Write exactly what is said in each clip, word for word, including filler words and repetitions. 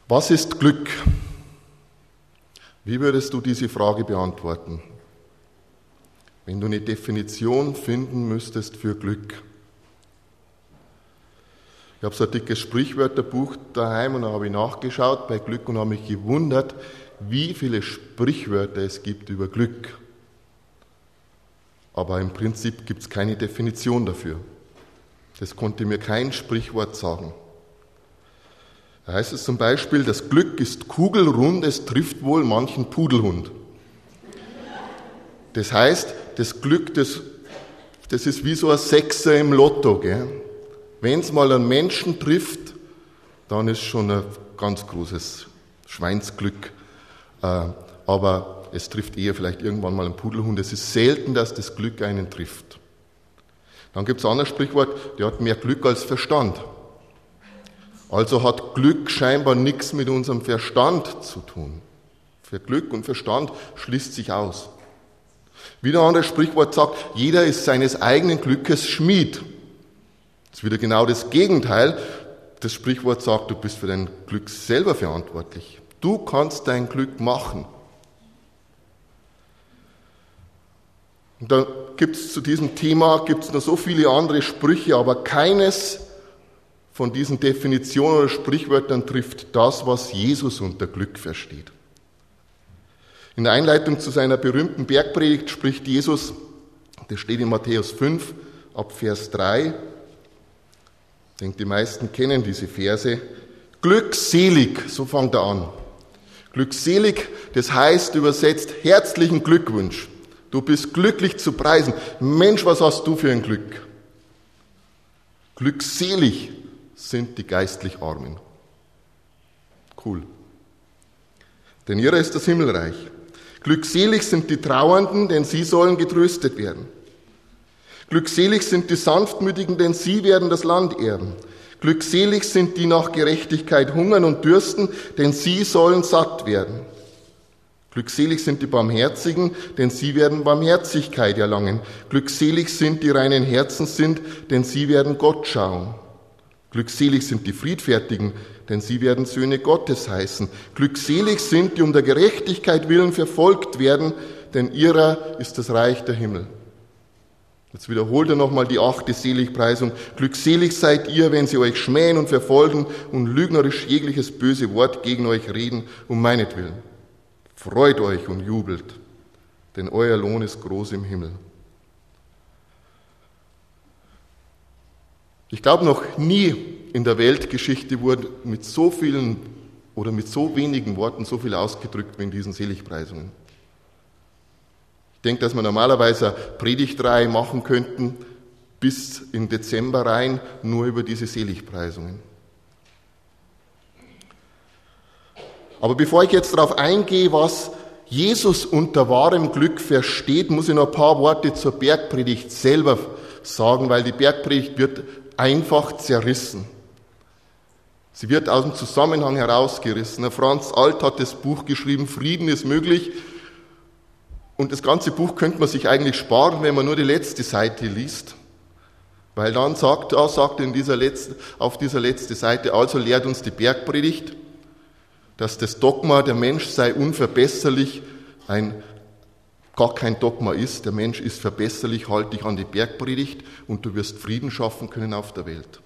Was ist Glück? Wie würdest du diese Frage beantworten, wenn du eine Definition finden müsstest für Glück? Ich habe so ein dickes Sprichwörterbuch daheim und da habe ich nachgeschaut bei Glück und habe mich gewundert, wie viele Sprichwörter es gibt über Glück. Aber im Prinzip gibt es keine Definition dafür. Das konnte mir kein Sprichwort sagen. Da heißt es zum Beispiel, das Glück ist kugelrund, es trifft wohl manchen Pudelhund. Das heißt, das Glück, das, das ist wie so ein Sechser im Lotto, gell? Wenn es mal einen Menschen trifft, dann ist schon ein ganz großes Schweinsglück. Aber es trifft eher vielleicht irgendwann mal einen Pudelhund. Es ist selten, dass das Glück einen trifft. Dann gibt es ein anderes Sprichwort, der hat mehr Glück als Verstand. Also hat Glück scheinbar nichts mit unserem Verstand zu tun. Für Glück und Verstand schließt sich aus. Wieder ein anderes Sprichwort sagt, jeder ist seines eigenen Glückes Schmied. Das ist wieder genau das Gegenteil. Das Sprichwort sagt, du bist für dein Glück selber verantwortlich. Du kannst dein Glück machen. Und da gibt es zu diesem Thema gibt's noch so viele andere Sprüche, aber keines von diesen Definitionen oder Sprichwörtern trifft das, was Jesus unter Glück versteht. In der Einleitung zu seiner berühmten Bergpredigt spricht Jesus, das steht in Matthäus fünf, ab Vers drei, ich denke, die meisten kennen diese Verse. Glückselig, so fängt er an. Glückselig, das heißt übersetzt herzlichen Glückwunsch. Du bist glücklich zu preisen. Mensch, was hast du für ein Glück? Glückselig sind die geistlich Armen. Cool. Denn ihrer ist das Himmelreich. Glückselig sind die Trauernden, denn sie sollen getröstet werden. Glückselig sind die Sanftmütigen, denn sie werden das Land erben. Glückselig sind die nach Gerechtigkeit hungern und dürsten, denn sie sollen satt werden. Glückselig sind die Barmherzigen, denn sie werden Barmherzigkeit erlangen. Glückselig sind die reinen Herzens sind, denn sie werden Gott schauen. Glückselig sind die Friedfertigen, denn sie werden Söhne Gottes heißen. Glückselig sind, die um der Gerechtigkeit willen verfolgt werden, denn ihrer ist das Reich der Himmel. Jetzt wiederholt er nochmal die achte Seligpreisung. Glückselig seid ihr, wenn sie euch schmähen und verfolgen und lügnerisch jegliches böse Wort gegen euch reden, um meinetwillen. Freut euch und jubelt, denn euer Lohn ist groß im Himmel. Ich glaube, noch nie in der Weltgeschichte wurde mit so vielen oder mit so wenigen Worten so viel ausgedrückt wie in diesen Seligpreisungen. Ich denke, dass wir normalerweise eine Predigtreihe machen könnten, bis in Dezember rein, nur über diese Seligpreisungen. Aber bevor ich jetzt darauf eingehe, was Jesus unter wahrem Glück versteht, muss ich noch ein paar Worte zur Bergpredigt selber sagen, weil die Bergpredigt wird einfach zerrissen. Sie wird aus dem Zusammenhang herausgerissen. Der Franz Alt hat das Buch geschrieben, Frieden ist möglich. Und das ganze Buch könnte man sich eigentlich sparen, wenn man nur die letzte Seite liest. Weil dann sagt er, sagt er in dieser letzten, auf dieser letzten Seite, also lehrt uns die Bergpredigt, dass das Dogma, der Mensch sei unverbesserlich, ein, gar kein Dogma ist. Der Mensch ist verbesserlich, halte dich an die Bergpredigt und du wirst Frieden schaffen können auf der Welt.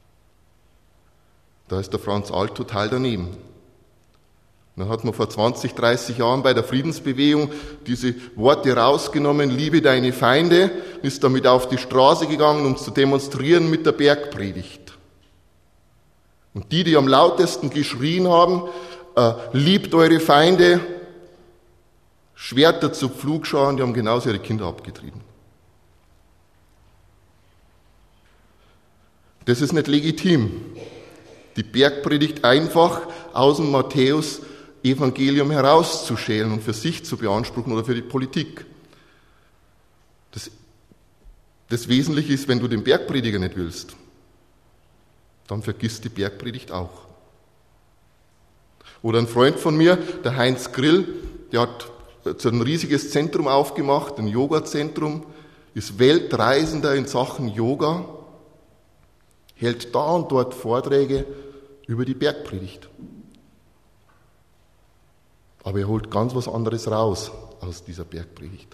Da ist der Franz Alt total daneben. Dann hat man vor zwanzig, dreißig Jahren bei der Friedensbewegung diese Worte rausgenommen, liebe deine Feinde, ist damit auf die Straße gegangen, um zu demonstrieren mit der Bergpredigt. Und die, die am lautesten geschrien haben, äh, liebt eure Feinde, Schwerter zu Pflugscharen, die haben genauso ihre Kinder abgetrieben. Das ist nicht legitim. Die Bergpredigt einfach aus dem Matthäus Evangelium herauszuschälen und für sich zu beanspruchen oder für die Politik. Das, das Wesentliche ist, wenn du den Bergprediger nicht willst, dann vergiss die Bergpredigt auch. Oder ein Freund von mir, der Heinz Grill, der hat so ein riesiges Zentrum aufgemacht, ein Yoga-Zentrum, ist Weltreisender in Sachen Yoga, hält da und dort Vorträge über die Bergpredigt. Aber er holt ganz was anderes raus aus dieser Bergpredigt.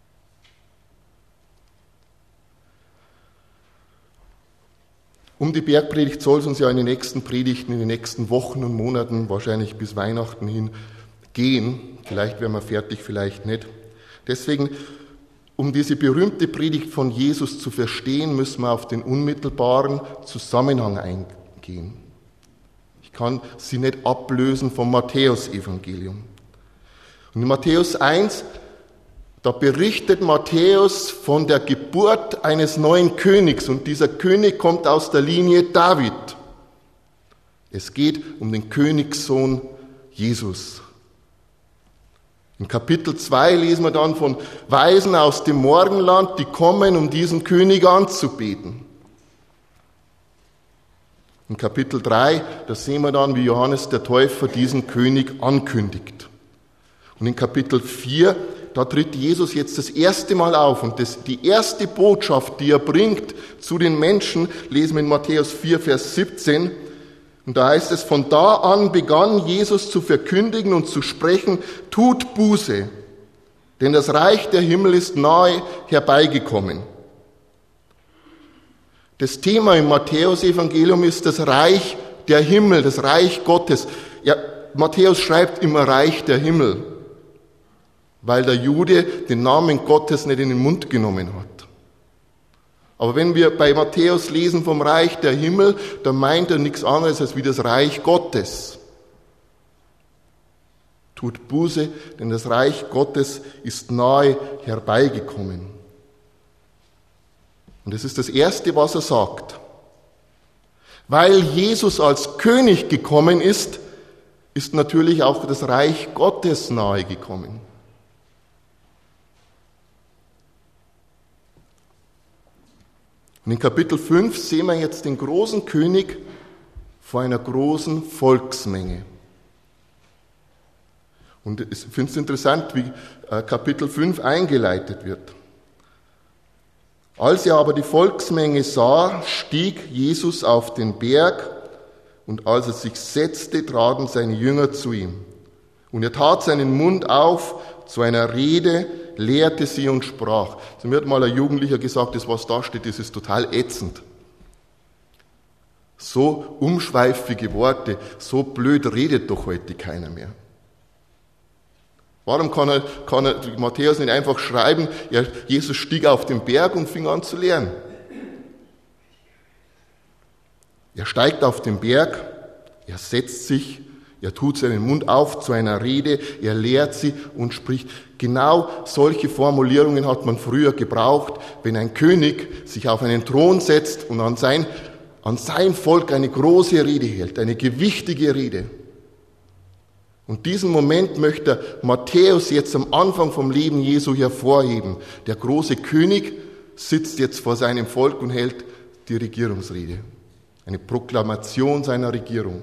Um die Bergpredigt soll es uns ja in den nächsten Predigten, in den nächsten Wochen und Monaten, wahrscheinlich bis Weihnachten hin, gehen. Vielleicht werden wir fertig, vielleicht nicht. Deswegen, um diese berühmte Predigt von Jesus zu verstehen, müssen wir auf den unmittelbaren Zusammenhang eingehen. Ich kann sie nicht ablösen vom Matthäusevangelium. Und in Matthäus eins, da berichtet Matthäus von der Geburt eines neuen Königs. Und dieser König kommt aus der Linie David. Es geht um den Königssohn Jesus. In Kapitel zwei lesen wir dann von Weisen aus dem Morgenland, die kommen, um diesen König anzubeten. In Kapitel drei, da sehen wir dann, wie Johannes der Täufer diesen König ankündigt. Und in Kapitel vier, da tritt Jesus jetzt das erste Mal auf. Und das, die erste Botschaft, die er bringt zu den Menschen, lesen wir in Matthäus vier, Vers siebzehn. Und da heißt es, von da an begann Jesus zu verkündigen und zu sprechen, tut Buße, denn das Reich der Himmel ist nahe herbeigekommen. Das Thema im Matthäusevangelium ist das Reich der Himmel, das Reich Gottes. Ja, Matthäus schreibt immer Reich der Himmel, weil der Jude den Namen Gottes nicht in den Mund genommen hat. Aber wenn wir bei Matthäus lesen vom Reich der Himmel, dann meint er nichts anderes als wie das Reich Gottes. Tut Buße, denn das Reich Gottes ist nahe herbeigekommen. Und das ist das Erste, was er sagt. Weil Jesus als König gekommen ist, ist natürlich auch das Reich Gottes nahe gekommen. Und in Kapitel fünf sehen wir jetzt den großen König vor einer großen Volksmenge. Und ich finde es interessant, wie Kapitel fünf eingeleitet wird. Als er aber die Volksmenge sah, stieg Jesus auf den Berg, und als er sich setzte, traten seine Jünger zu ihm. Und er tat seinen Mund auf zu einer Rede, lehrte sie und sprach. So mir hat mal ein Jugendlicher gesagt, das, was da steht, das ist total ätzend. So umschweifige Worte, so blöd redet doch heute keiner mehr. Warum kann er, kann er Matthäus nicht einfach schreiben, ja, Jesus stieg auf den Berg und fing an zu lehren? Er steigt auf den Berg, er setzt sich, er tut seinen Mund auf zu einer Rede, er lehrt sie und spricht. Genau solche Formulierungen hat man früher gebraucht, wenn ein König sich auf einen Thron setzt und an sein, an sein Volk eine große Rede hält, eine gewichtige Rede. Und diesen Moment möchte Matthäus jetzt am Anfang vom Leben Jesu hervorheben. Der große König sitzt jetzt vor seinem Volk und hält die Regierungsrede. Eine Proklamation seiner Regierung.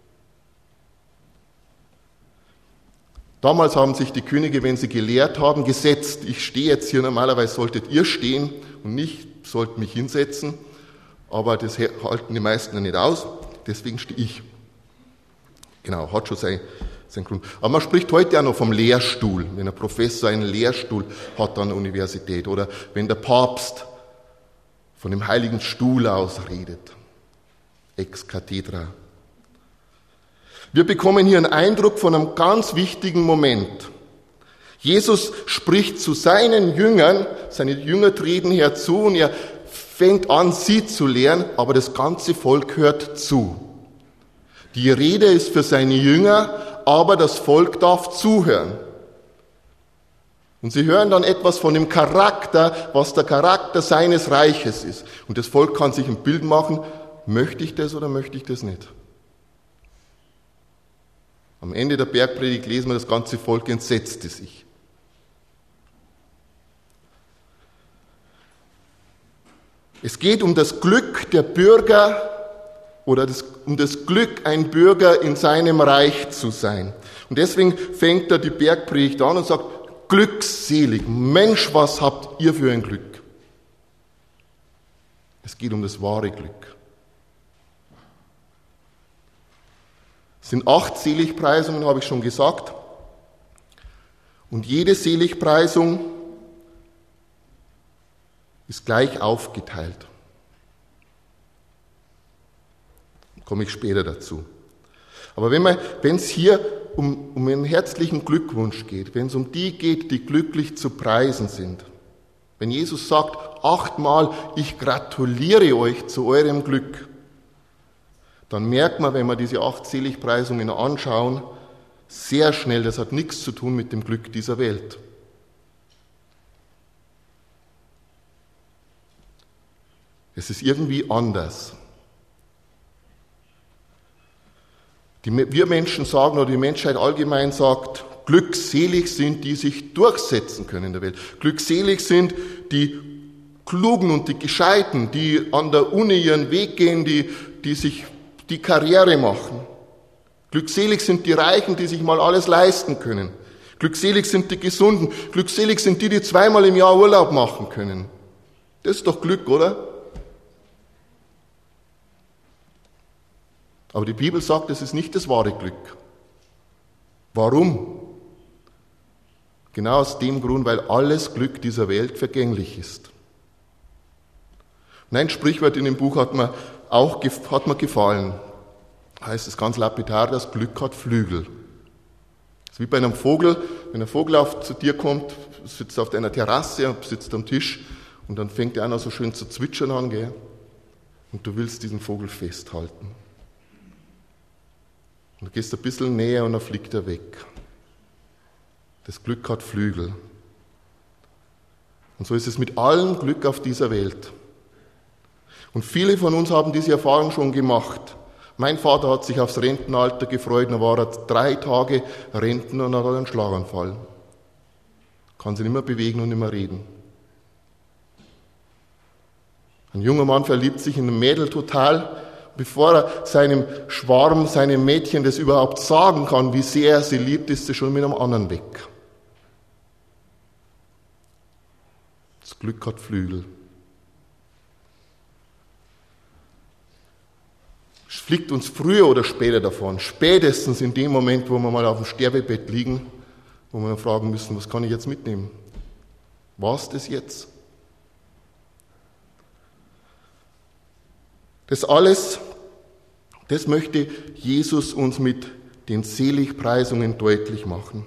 Damals haben sich die Könige, wenn sie gelehrt haben, gesetzt. Ich stehe jetzt hier, normalerweise solltet ihr stehen und nicht, sollt mich hinsetzen. Aber das halten die meisten ja nicht aus, deswegen stehe ich. Genau, hat schon seinen sein Grund. Aber man spricht heute auch noch vom Lehrstuhl, wenn ein Professor einen Lehrstuhl hat an der Universität oder wenn der Papst von dem Heiligen Stuhl aus redet. Ex cathedra. Wir bekommen hier einen Eindruck von einem ganz wichtigen Moment. Jesus spricht zu seinen Jüngern, seine Jünger treten herzu und er fängt an, sie zu lehren, aber das ganze Volk hört zu. Die Rede ist für seine Jünger, aber das Volk darf zuhören. Und sie hören dann etwas von dem Charakter, was der Charakter seines Reiches ist. Und das Volk kann sich ein Bild machen, möchte ich das oder möchte ich das nicht? Am Ende der Bergpredigt lesen wir, das ganze Volk entsetzte sich. Es geht um das Glück der Bürger oder das, um das Glück, ein Bürger in seinem Reich zu sein. Und deswegen fängt er die Bergpredigt an und sagt, glückselig, Mensch, was habt ihr für ein Glück? Es geht um das wahre Glück. Es sind acht Seligpreisungen, habe ich schon gesagt. Und jede Seligpreisung ist gleich aufgeteilt. Da komme ich später dazu. Aber wenn man, wenn es hier um, um einen herzlichen Glückwunsch geht, wenn es um die geht, die glücklich zu preisen sind, wenn Jesus sagt, achtmal, ich gratuliere euch zu eurem Glück, dann merkt man, wenn wir diese acht Seligpreisungen anschauen, sehr schnell, das hat nichts zu tun mit dem Glück dieser Welt. Es ist irgendwie anders. Die, wir Menschen sagen, oder die Menschheit allgemein sagt, glückselig sind, die sich durchsetzen können in der Welt. Glückselig sind die Klugen und die Gescheiten, die an der Uni ihren Weg gehen, die, die sich die Karriere machen. Glückselig sind die Reichen, die sich mal alles leisten können. Glückselig sind die Gesunden. Glückselig sind die, die zweimal im Jahr Urlaub machen können. Das ist doch Glück, oder? Aber die Bibel sagt, das ist nicht das wahre Glück. Warum? Genau aus dem Grund, weil alles Glück dieser Welt vergänglich ist. Und ein Sprichwort in dem Buch hat mir auch hat mir gefallen. Heißt es ganz lapidar, das Glück hat Flügel. Das ist wie bei einem Vogel, wenn ein Vogel auf, zu dir kommt, sitzt auf deiner Terrasse und sitzt am Tisch und dann fängt er an, so schön zu zwitschern an, gell? Und du willst diesen Vogel festhalten. Und du gehst ein bisschen näher und dann fliegt er weg. Das Glück hat Flügel. Und so ist es mit allem Glück auf dieser Welt. Und viele von uns haben diese Erfahrung schon gemacht. Mein Vater hat sich aufs Rentenalter gefreut, dann war er drei Tage Rentner und dann hat er einen Schlaganfall. Kann sich nicht mehr bewegen und nicht mehr reden. Ein junger Mann verliebt sich in ein Mädel total. Bevor er seinem Schwarm, seinem Mädchen das überhaupt sagen kann, wie sehr er sie liebt, ist sie schon mit einem anderen weg. Das Glück hat Flügel. Es fliegt uns früher oder später davon. Spätestens in dem Moment, wo wir mal auf dem Sterbebett liegen, wo wir dann fragen müssen, was kann ich jetzt mitnehmen? War's das jetzt? Das alles, das möchte Jesus uns mit den Seligpreisungen deutlich machen.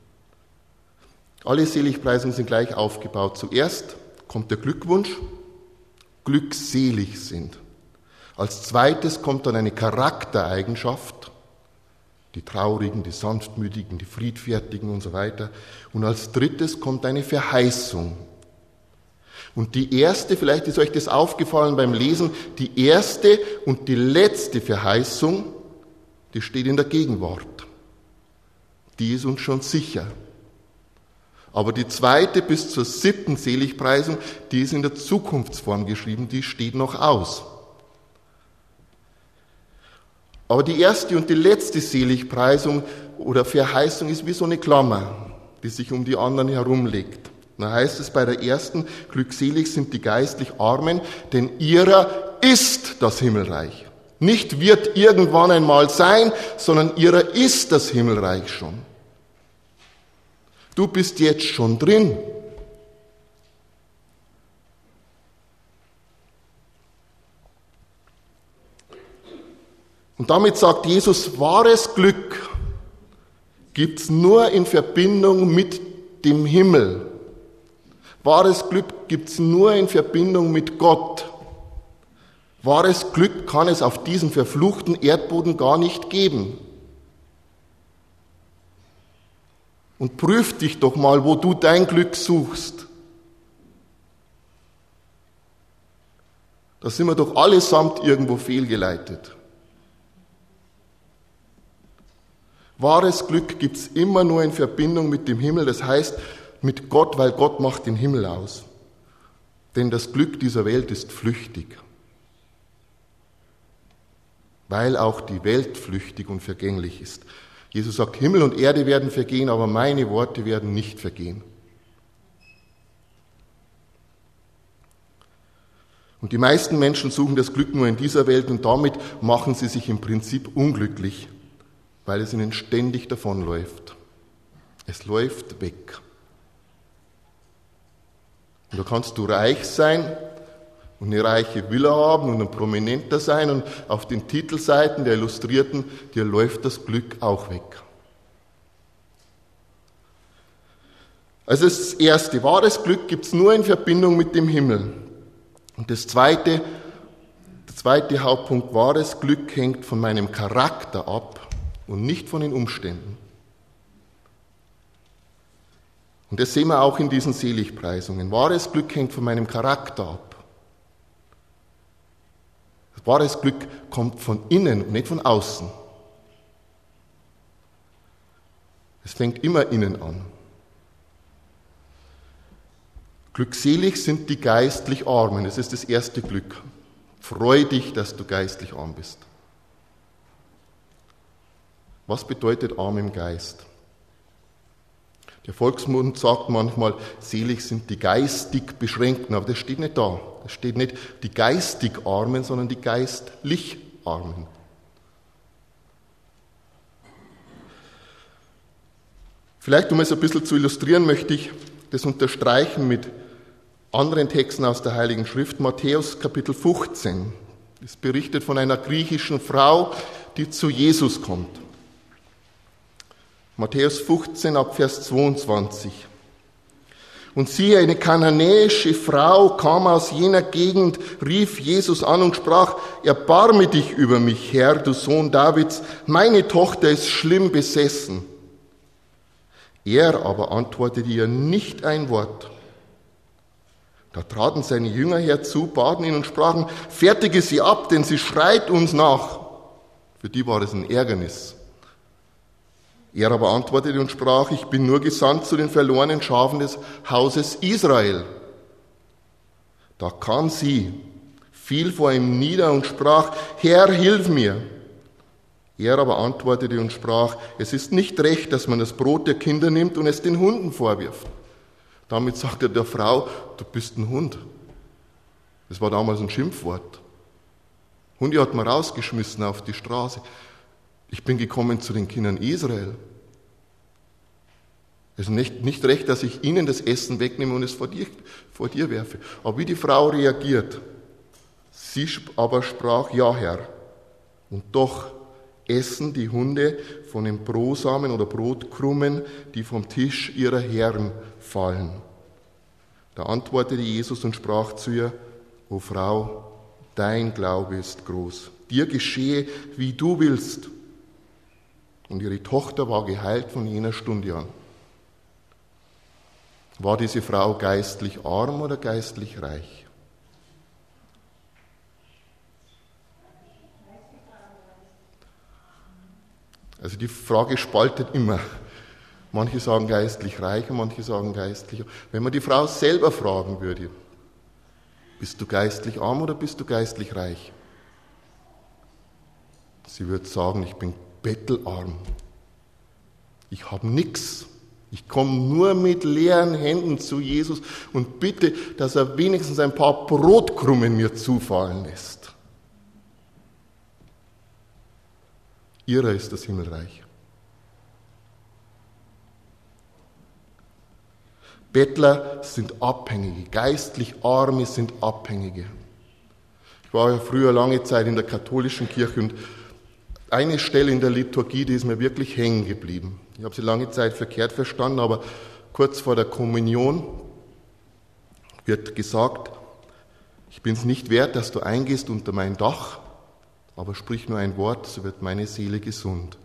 Alle Seligpreisungen sind gleich aufgebaut. Zuerst kommt der Glückwunsch, glückselig sind. Als zweites kommt dann eine Charaktereigenschaft, die Traurigen, die Sanftmütigen, die Friedfertigen und so weiter. Und als drittes kommt eine Verheißung. Und die erste, vielleicht ist euch das aufgefallen beim Lesen, die erste und die letzte Verheißung, die steht in der Gegenwart. Die ist uns schon sicher. Aber die zweite bis zur siebten Seligpreisung, die ist in der Zukunftsform geschrieben, die steht noch aus. Aber die erste und die letzte Seligpreisung oder Verheißung ist wie so eine Klammer, die sich um die anderen herumlegt. Da heißt es bei der ersten, glückselig sind die geistlich Armen, denn ihrer ist das Himmelreich. Nicht wird irgendwann einmal sein, sondern ihrer ist das Himmelreich schon. Du bist jetzt schon drin. Und damit sagt Jesus, wahres Glück gibt's nur in Verbindung mit dem Himmel. Wahres Glück gibt's nur in Verbindung mit Gott. Wahres Glück kann es auf diesem verfluchten Erdboden gar nicht geben. Und prüf dich doch mal, wo du dein Glück suchst. Da sind wir doch allesamt irgendwo fehlgeleitet. Wahres Glück gibt's immer nur in Verbindung mit dem Himmel, das heißt mit Gott, weil Gott macht den Himmel aus. Denn das Glück dieser Welt ist flüchtig. Weil auch die Welt flüchtig und vergänglich ist. Jesus sagt, Himmel und Erde werden vergehen, aber meine Worte werden nicht vergehen. Und die meisten Menschen suchen das Glück nur in dieser Welt und damit machen sie sich im Prinzip unglücklich, weil es ihnen ständig davonläuft. Es läuft weg. Und da kannst du reich sein und eine reiche Villa haben und ein Prominenter sein und auf den Titelseiten der Illustrierten, dir läuft das Glück auch weg. Also das Erste, wahres Glück gibt es nur in Verbindung mit dem Himmel. Und das Zweite, der zweite Hauptpunkt, wahres Glück hängt von meinem Charakter ab und nicht von den Umständen. Und das sehen wir auch in diesen Seligpreisungen. Wahres Glück hängt von meinem Charakter ab. Wahres Glück kommt von innen und nicht von außen. Es fängt immer innen an. Glückselig sind die geistlich Armen. Das ist das erste Glück. Freu dich, dass du geistlich arm bist. Was bedeutet arm im Geist? Der Volksmund sagt manchmal, selig sind die geistig Beschränkten, aber das steht nicht da. Es steht nicht die geistig Armen, sondern die geistlich Armen. Vielleicht, um es ein bisschen zu illustrieren, möchte ich das unterstreichen mit anderen Texten aus der Heiligen Schrift. Matthäus Kapitel fünfzehn. Es berichtet von einer griechischen Frau, die zu Jesus kommt. Matthäus fünfzehn ab Vers zweiundzwanzig. Und siehe, eine kananäische Frau kam aus jener Gegend, rief Jesus an und sprach, erbarme dich über mich, Herr, du Sohn Davids, meine Tochter ist schlimm besessen. Er aber antwortete ihr nicht ein Wort. Da traten seine Jünger herzu, baten ihn und sprachen, fertige sie ab, denn sie schreit uns nach. Für die war es ein Ärgernis. Er aber antwortete und sprach, ich bin nur gesandt zu den verlorenen Schafen des Hauses Israel. Da kam sie, fiel vor ihm nieder und sprach, Herr, hilf mir. Er aber antwortete und sprach, es ist nicht recht, dass man das Brot der Kinder nimmt und es den Hunden vorwirft. Damit sagte er der Frau, du bist ein Hund. Das war damals ein Schimpfwort. Hunde hat man rausgeschmissen auf die Straße. Ich bin gekommen zu den Kindern Israel. Es ist nicht, nicht recht, dass ich ihnen das Essen wegnehme und es vor dir, vor dir werfe. Aber wie die Frau reagiert, sie aber sprach, ja Herr, und doch essen die Hunde von den Brosamen oder Brotkrummen, die vom Tisch ihrer Herren fallen. Da antwortete Jesus und sprach zu ihr, O Frau, dein Glaube ist groß. Dir geschehe, wie du willst. Und ihre Tochter war geheilt von jener Stunde an. War diese Frau geistlich arm oder geistlich reich? Also die Frage spaltet immer. Manche sagen geistlich reich und manche sagen geistlich arm. Wenn man die Frau selber fragen würde, bist du geistlich arm oder bist du geistlich reich? Sie würde sagen, ich bin bettelarm. Ich habe nichts. Ich komme nur mit leeren Händen zu Jesus und bitte, dass er wenigstens ein paar Brotkrummen mir zufallen lässt. Ihrer ist das Himmelreich. Bettler sind Abhängige, geistlich Arme sind Abhängige. Ich war ja früher lange Zeit in der katholischen Kirche und eine Stelle in der Liturgie, die ist mir wirklich hängen geblieben. Ich habe sie lange Zeit verkehrt verstanden, aber kurz vor der Kommunion wird gesagt, ich bin es nicht wert, dass du eingehst unter mein Dach, aber sprich nur ein Wort, so wird meine Seele gesund.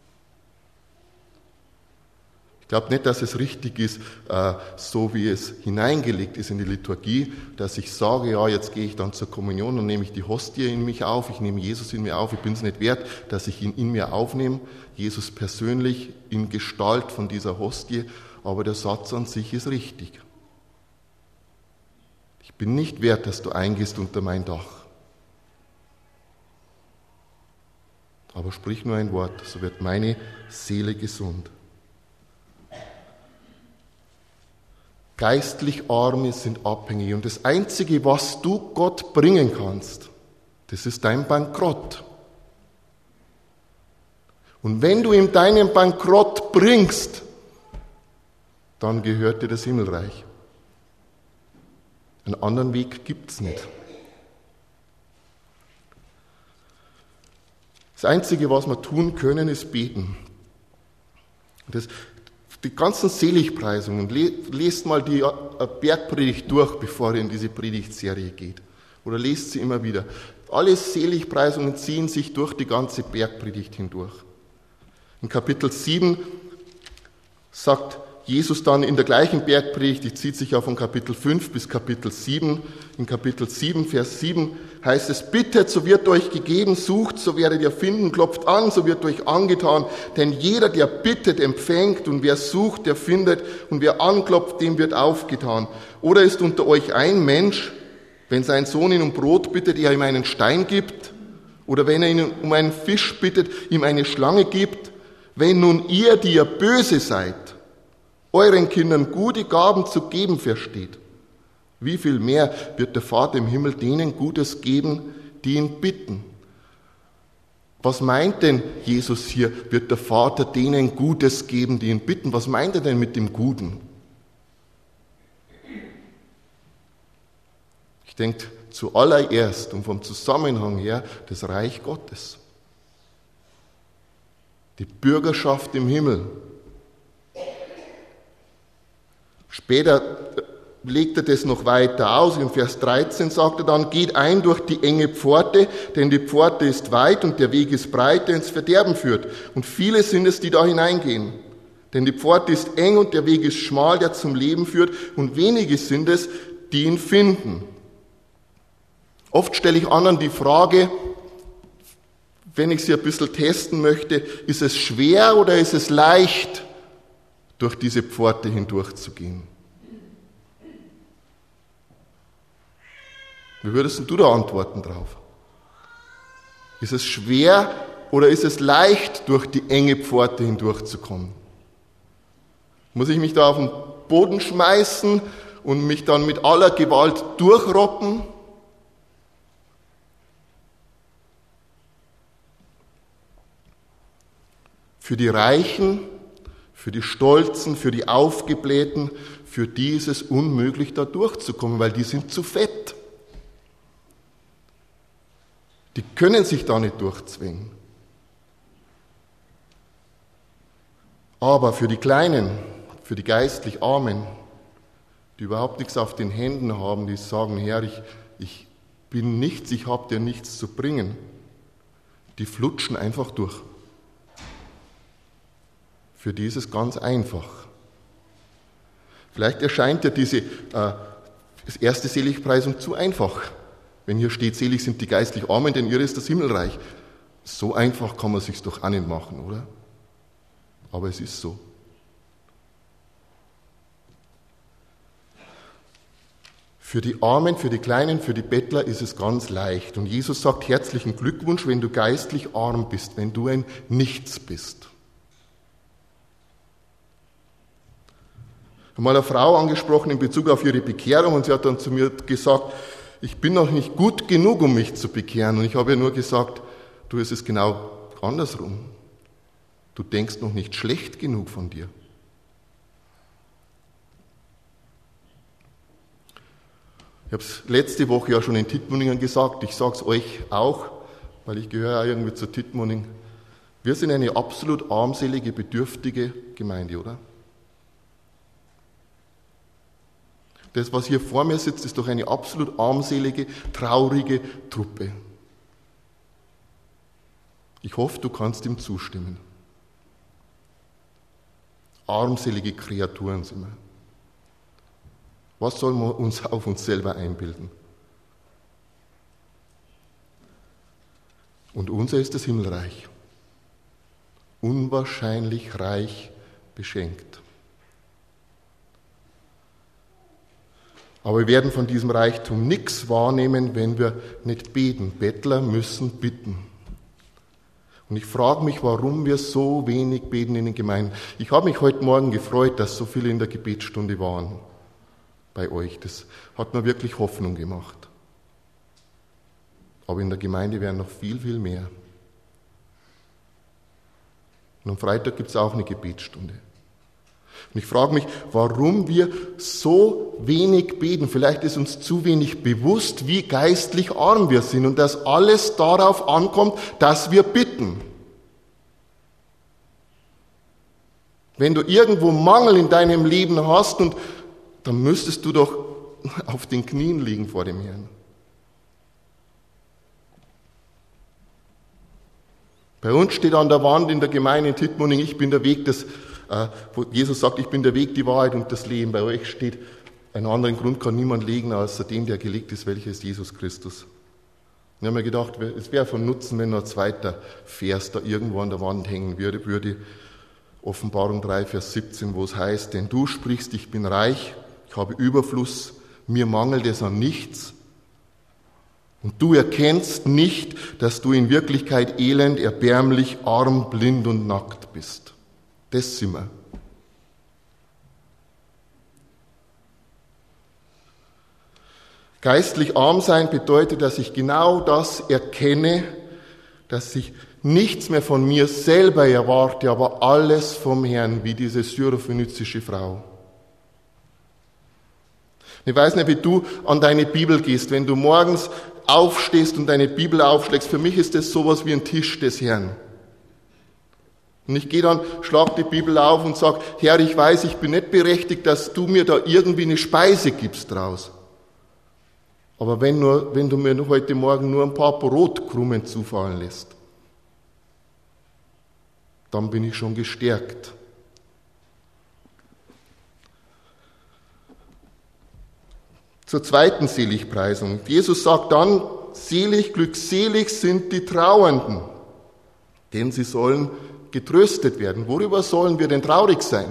Ich glaube nicht, dass es richtig ist, so wie es hineingelegt ist in die Liturgie, dass ich sage, ja, jetzt gehe ich dann zur Kommunion und nehme ich die Hostie in mich auf, ich nehme Jesus in mir auf, ich bin es nicht wert, dass ich ihn in mir aufnehme, Jesus persönlich in Gestalt von dieser Hostie, aber der Satz an sich ist richtig. Ich bin nicht wert, dass du eingehst unter mein Dach. Aber sprich nur ein Wort, so wird meine Seele gesund. Geistlich Arme sind abhängig und das Einzige, was du Gott bringen kannst, das ist dein Bankrott. Und wenn du ihm deinen Bankrott bringst, dann gehört dir das Himmelreich. Einen anderen Weg gibt es nicht. Das Einzige, was wir tun können, ist beten. Das, die ganzen Seligpreisungen, lest mal die Bergpredigt durch, bevor ihr in diese Predigtserie geht. Oder lest sie immer wieder. Alle Seligpreisungen ziehen sich durch die ganze Bergpredigt hindurch. In Kapitel sieben sagt Jesus dann in der gleichen Bergpredigt, die zieht sich ja von Kapitel fünf bis Kapitel sieben, in Kapitel sieben, Vers sieben heißt es, bittet, so wird euch gegeben, sucht, so werdet ihr finden, klopft an, so wird euch angetan, denn jeder, der bittet, empfängt, und wer sucht, der findet, und wer anklopft, dem wird aufgetan. Oder ist unter euch ein Mensch, wenn sein Sohn ihn um Brot bittet, er ihm einen Stein gibt? Oder wenn er ihn um einen Fisch bittet, ihm eine Schlange gibt? Wenn nun ihr, die ihr böse seid, euren Kindern gute Gaben zu geben versteht, wie viel mehr wird der Vater im Himmel denen Gutes geben, die ihn bitten? Was meint denn Jesus hier, wird der Vater denen Gutes geben, die ihn bitten? Was meint er denn mit dem Guten? Ich denke zuallererst und vom Zusammenhang her das Reich Gottes. Die Bürgerschaft im Himmel. Später legt er das noch weiter aus. In Vers dreizehn sagt er dann, geht ein durch die enge Pforte, denn die Pforte ist weit und der Weg ist breit, der ins Verderben führt. Und viele sind es, die da hineingehen. Denn die Pforte ist eng und der Weg ist schmal, der zum Leben führt. Und wenige sind es, die ihn finden. Oft stelle ich anderen die Frage, wenn ich sie ein bisschen testen möchte, ist es schwer oder ist es leicht, durch diese Pforte hindurchzugehen? Wie würdest du da antworten drauf? Ist es schwer oder ist es leicht, durch die enge Pforte hindurchzukommen? Muss ich mich da auf den Boden schmeißen und mich dann mit aller Gewalt durchroppen? Für die Reichen, für die Stolzen, für die Aufgeblähten, für die ist es unmöglich, da durchzukommen, weil die sind zu fett. Die können sich da nicht durchzwingen. Aber für die Kleinen, für die geistlich Armen, die überhaupt nichts auf den Händen haben, die sagen, Herr, ich, ich bin nichts, ich habe dir nichts zu bringen, die flutschen einfach durch. Für die ist es ganz einfach. Vielleicht erscheint dir diese äh, erste Seligpreisung zu einfach. Wenn hier steht, selig sind die geistlich Armen, denn ihr ist das Himmelreich. So einfach kann man sich's doch auch nicht machen, oder? Aber es ist so. Für die Armen, für die Kleinen, für die Bettler ist es ganz leicht. Und Jesus sagt, herzlichen Glückwunsch, wenn du geistlich arm bist, wenn du ein Nichts bist. Ich habe mal eine Frau angesprochen in Bezug auf ihre Bekehrung und sie hat dann zu mir gesagt, ich bin noch nicht gut genug, um mich zu bekehren. Und ich habe ihr nur gesagt, du, es ist genau andersrum. Du denkst noch nicht schlecht genug von dir. Ich habe es letzte Woche ja schon in Tittmoningen gesagt, ich sage es euch auch, weil ich gehöre ja irgendwie zu Tittmoning. Wir sind eine absolut armselige, bedürftige Gemeinde, oder? Das, was hier vor mir sitzt, ist doch eine absolut armselige, traurige Truppe. Ich hoffe, du kannst ihm zustimmen. Armselige Kreaturen sind wir. Was sollen wir uns auf uns selber einbilden? Und unser ist das Himmelreich. Unwahrscheinlich reich beschenkt. Aber wir werden von diesem Reichtum nichts wahrnehmen, wenn wir nicht beten. Bettler müssen bitten. Und ich frage mich, warum wir so wenig beten in den Gemeinden. Ich habe mich heute Morgen gefreut, dass so viele in der Gebetsstunde waren bei euch. Das hat mir wirklich Hoffnung gemacht. Aber in der Gemeinde wären noch viel, viel mehr. Und am Freitag gibt es auch eine Gebetsstunde. Und ich frage mich, warum wir so wenig beten. Vielleicht ist uns zu wenig bewusst, wie geistlich arm wir sind und dass alles darauf ankommt, dass wir bitten. Wenn du irgendwo Mangel in deinem Leben hast, und dann müsstest du doch auf den Knien liegen vor dem Herrn. Bei uns steht an der Wand in der Gemeinde in Tittmoning, ich bin der Weg des, äh, wo Jesus sagt, ich bin der Weg, die Wahrheit und das Leben. Bei euch steht, einen anderen Grund kann niemand legen, als dem, der gelegt ist, welcher ist Jesus Christus. Und ich habe mir gedacht, es wäre von Nutzen, wenn noch ein zweiter Vers da irgendwo an der Wand hängen würde, würde Offenbarung drei, Vers siebzehn, wo es heißt, denn du sprichst, ich bin reich, ich habe Überfluss, mir mangelt es an nichts. Und du erkennst nicht, dass du in Wirklichkeit elend, erbärmlich, arm, blind und nackt bist. Das sind wir. Geistlich arm sein bedeutet, dass ich genau das erkenne, dass ich nichts mehr von mir selber erwarte, aber alles vom Herrn, wie diese syrophönizische Frau. Ich weiß nicht, wie du an deine Bibel gehst, wenn du morgens aufstehst und deine Bibel aufschlägst. Für mich ist das sowas wie ein Tisch des Herrn. Und ich gehe dann, schlag die Bibel auf und sage, Herr, ich weiß, ich bin nicht berechtigt, dass du mir da irgendwie eine Speise gibst draus. Aber wenn, nur, wenn du mir heute Morgen nur ein paar Brotkrumen zufallen lässt, dann bin ich schon gestärkt. Zur zweiten Seligpreisung. Jesus sagt dann, selig, glückselig sind die Trauernden, denn sie sollen getröstet werden. Worüber sollen wir denn traurig sein?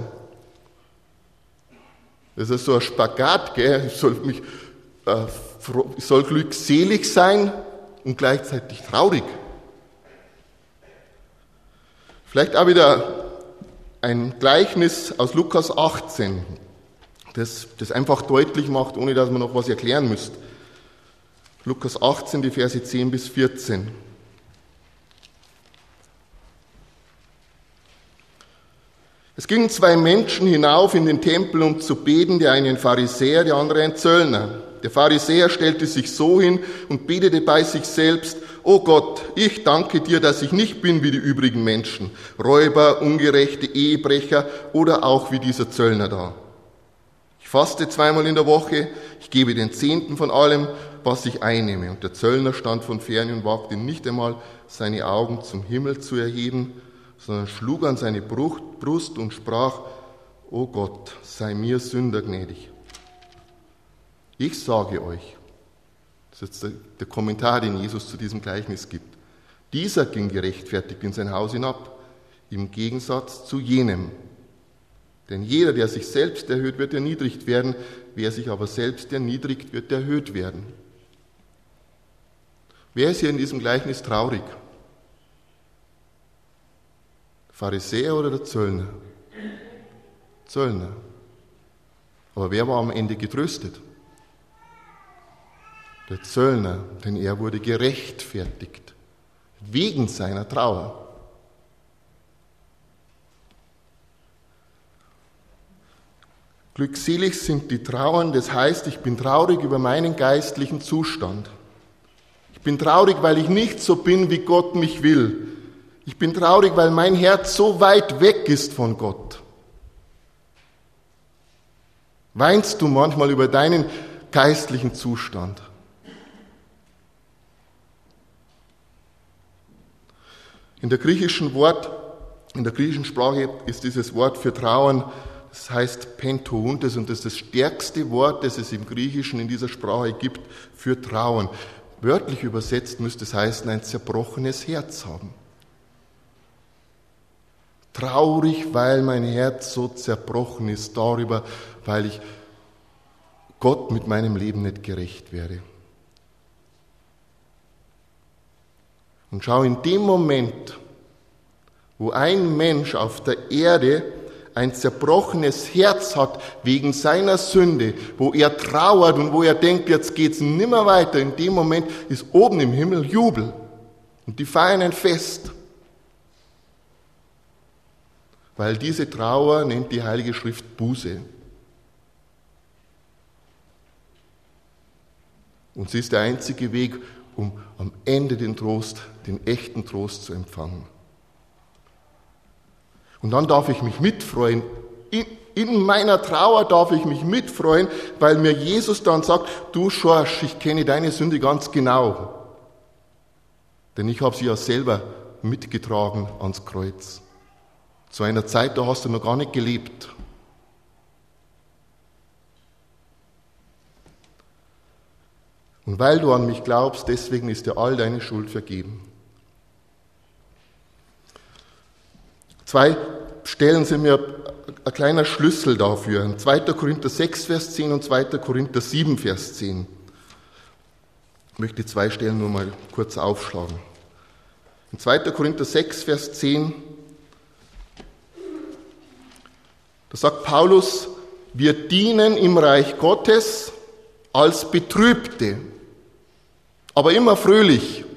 Das ist so ein Spagat, gell? Ich soll, mich, äh, ich soll glückselig sein und gleichzeitig traurig. Vielleicht auch wieder ein Gleichnis aus Lukas achtzehn, das, das einfach deutlich macht, ohne dass man noch was erklären müsste. Lukas achtzehn, die Verse zehn bis vierzehn. Es gingen zwei Menschen hinauf in den Tempel, um zu beten, der eine ein Pharisäer, der andere ein Zöllner. Der Pharisäer stellte sich so hin und betete bei sich selbst, O Gott, ich danke dir, dass ich nicht bin wie die übrigen Menschen, Räuber, Ungerechte, Ehebrecher oder auch wie dieser Zöllner da. Ich faste zweimal in der Woche, ich gebe den Zehnten von allem, was ich einnehme. Und der Zöllner stand von ferne und wagte nicht einmal, seine Augen zum Himmel zu erheben, sondern schlug an seine Brust und sprach, O Gott, sei mir Sünder gnädig. Ich sage euch, das ist jetzt der, der Kommentar, den Jesus zu diesem Gleichnis gibt, dieser ging gerechtfertigt in sein Haus hinab, im Gegensatz zu jenem. Denn jeder, der sich selbst erhöht, wird erniedrigt werden, wer sich aber selbst erniedrigt, wird erhöht werden. Wer ist hier in diesem Gleichnis traurig? Der Pharisäer oder der Zöllner? Zöllner. Aber wer war am Ende getröstet? Der Zöllner, denn er wurde gerechtfertigt, wegen seiner Trauer. Glückselig sind die Trauern, das heißt, ich bin traurig über meinen geistlichen Zustand. Ich bin traurig, weil ich nicht so bin, wie Gott mich will. Ich bin traurig, weil mein Herz so weit weg ist von Gott. Weinst du manchmal über deinen geistlichen Zustand? In der griechischen Wort, in der griechischen Sprache ist dieses Wort für Trauern, das heißt Pentountes, und das ist das stärkste Wort, das es im Griechischen in dieser Sprache gibt für Trauern. Wörtlich übersetzt müsste es heißen, ein zerbrochenes Herz haben. Traurig, weil mein Herz so zerbrochen ist darüber, weil ich Gott mit meinem Leben nicht gerecht werde. Und schau, in dem Moment, wo ein Mensch auf der Erde ein zerbrochenes Herz hat wegen seiner Sünde, wo er trauert und wo er denkt, jetzt geht's nimmer weiter, in dem Moment ist oben im Himmel Jubel und die feiern ein Fest. Weil diese Trauer nennt die Heilige Schrift Buße. Und sie ist der einzige Weg, um am Ende den Trost, den echten Trost zu empfangen. Und dann darf ich mich mitfreuen. In, in meiner Trauer darf ich mich mitfreuen, weil mir Jesus dann sagt, du Schorsch, ich kenne deine Sünde ganz genau. Denn ich habe sie ja selber mitgetragen ans Kreuz. Zu einer Zeit, da hast du noch gar nicht gelebt. Und weil du an mich glaubst, deswegen ist dir all deine Schuld vergeben. Zwei Stellen sind mir ein kleiner Schlüssel dafür. zweiter Korinther sechs, Vers zehn und zweiter Korinther sieben, Vers zehn. Ich möchte die zwei Stellen nur mal kurz aufschlagen. In zweiter Korinther sechs, Vers zehn, da sagt Paulus, wir dienen im Reich Gottes als Betrübte, aber immer fröhlich.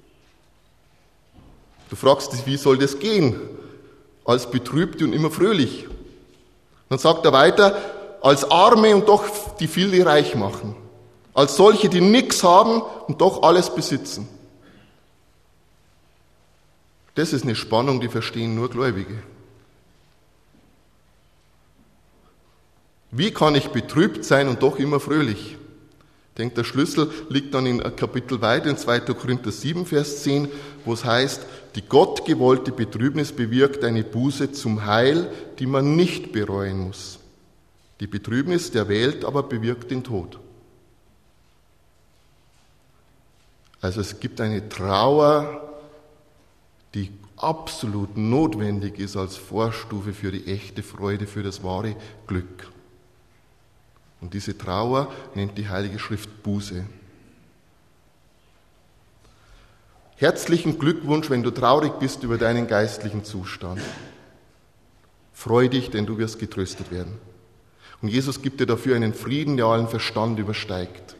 Du fragst dich, wie soll das gehen? Als Betrübte und immer fröhlich. Dann sagt er weiter, als Arme und doch die viele reich machen. Als solche, die nichts haben und doch alles besitzen. Das ist eine Spannung, die verstehen nur Gläubige. Wie kann ich betrübt sein und doch immer fröhlich? Ich denke, der Schlüssel liegt dann in ein Kapitel weiter, in zweiter Korinther sieben, Vers zehn, wo es heißt, die gottgewollte Betrübnis bewirkt eine Buße zum Heil, die man nicht bereuen muss. Die Betrübnis der Welt aber bewirkt den Tod. Also es gibt eine Trauer, die absolut notwendig ist als Vorstufe für die echte Freude, für das wahre Glück. Und diese Trauer nennt die Heilige Schrift Buße. Herzlichen Glückwunsch, wenn du traurig bist über deinen geistlichen Zustand. Freu dich, denn du wirst getröstet werden. Und Jesus gibt dir dafür einen Frieden, der allen Verstand übersteigt.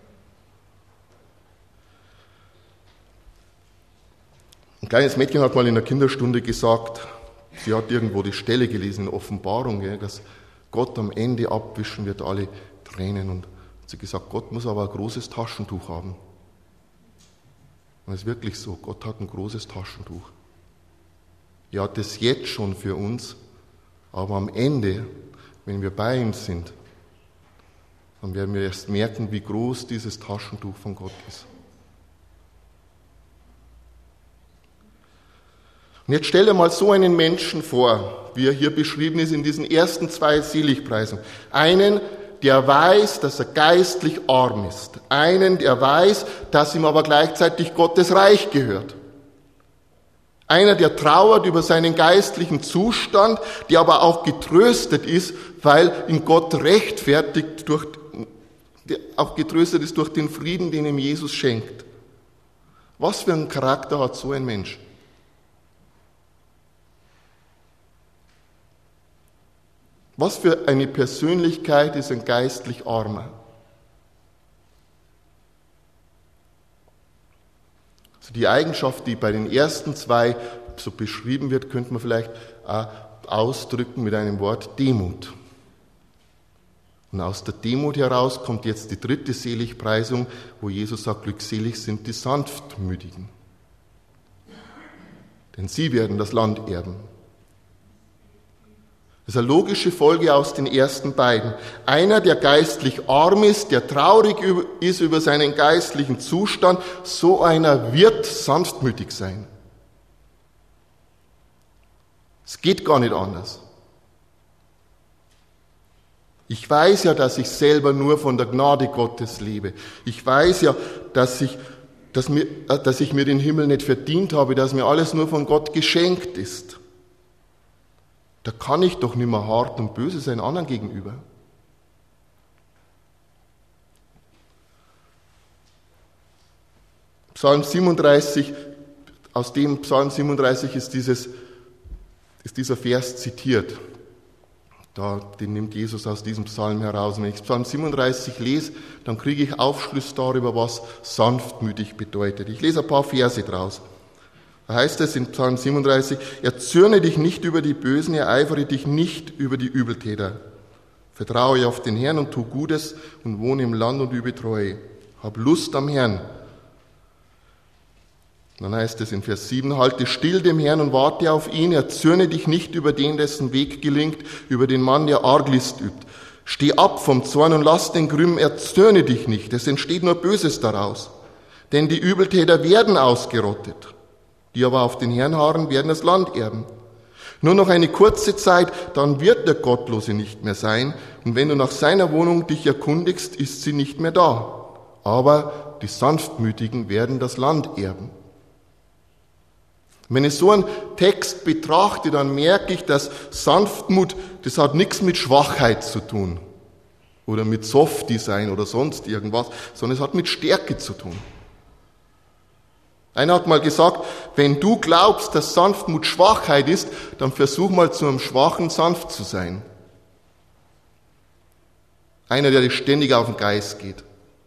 Ein kleines Mädchen hat mal in der Kinderstunde gesagt, sie hat irgendwo die Stelle gelesen in Offenbarung, dass Gott am Ende abwischen wird alle Tränen. Und sie hat gesagt, Gott muss aber ein großes Taschentuch haben. Und es ist wirklich so, Gott hat ein großes Taschentuch. Er hat es jetzt schon für uns, aber am Ende, wenn wir bei ihm sind, dann werden wir erst merken, wie groß dieses Taschentuch von Gott ist. Und jetzt stell dir mal so einen Menschen vor, wie er hier beschrieben ist in diesen ersten zwei Seligpreisungen. Einen, der weiß, dass er geistlich arm ist. Einen, der weiß, dass ihm aber gleichzeitig Gottes Reich gehört. Einer, der trauert über seinen geistlichen Zustand, der aber auch getröstet ist, weil ihn Gott rechtfertigt, durch, der auch getröstet ist durch den Frieden, den ihm Jesus schenkt. Was für einen Charakter hat so ein Mensch? Was für eine Persönlichkeit ist ein geistlich Armer? Also die Eigenschaft, die bei den ersten zwei so beschrieben wird, könnte man vielleicht auch ausdrücken mit einem Wort Demut. Und aus der Demut heraus kommt jetzt die dritte Seligpreisung, wo Jesus sagt, glückselig sind die Sanftmütigen. Denn sie werden das Land erben. Das ist eine logische Folge aus den ersten beiden. Einer, der geistlich arm ist, der traurig ist über seinen geistlichen Zustand, so einer wird sanftmütig sein. Es geht gar nicht anders. Ich weiß ja, dass ich selber nur von der Gnade Gottes lebe. Ich weiß ja, dass ich, dass mir, dass ich mir den Himmel nicht verdient habe, dass mir alles nur von Gott geschenkt ist. Da kann ich doch nicht mehr hart und böse sein anderen gegenüber. Psalm siebenunddreißig, aus dem Psalm siebenunddreißig ist, dieses, ist dieser Vers zitiert. Da, den nimmt Jesus aus diesem Psalm heraus. Und wenn ich Psalm siebenunddreißig lese, dann kriege ich Aufschluss darüber, was sanftmütig bedeutet. Ich lese ein paar Verse draus. Da heißt es in Psalm siebenunddreißig, erzürne dich nicht über die Bösen, ereifere dich nicht über die Übeltäter. Vertraue auf den Herrn und tu Gutes und wohne im Land und übe Treue. Hab Lust am Herrn. Dann heißt es in Vers sieben, halte still dem Herrn und warte auf ihn, erzürne dich nicht über den, dessen Weg gelingt, über den Mann, der Arglist übt. Steh ab vom Zorn und lass den Grimm, erzürne dich nicht, es entsteht nur Böses daraus. Denn die Übeltäter werden ausgerottet. Die aber auf den Herrn harren, werden das Land erben. Nur noch eine kurze Zeit, dann wird der Gottlose nicht mehr sein. Und wenn du nach seiner Wohnung dich erkundigst, ist sie nicht mehr da. Aber die Sanftmütigen werden das Land erben. Wenn ich so einen Text betrachte, dann merke ich, dass Sanftmut, das hat nichts mit Schwachheit zu tun. Oder mit Soft-Design oder sonst irgendwas, sondern es hat mit Stärke zu tun. Einer hat mal gesagt, wenn du glaubst, dass Sanftmut Schwachheit ist, dann versuch mal zu einem Schwachen sanft zu sein. Einer, der dir ständig auf den Geist geht.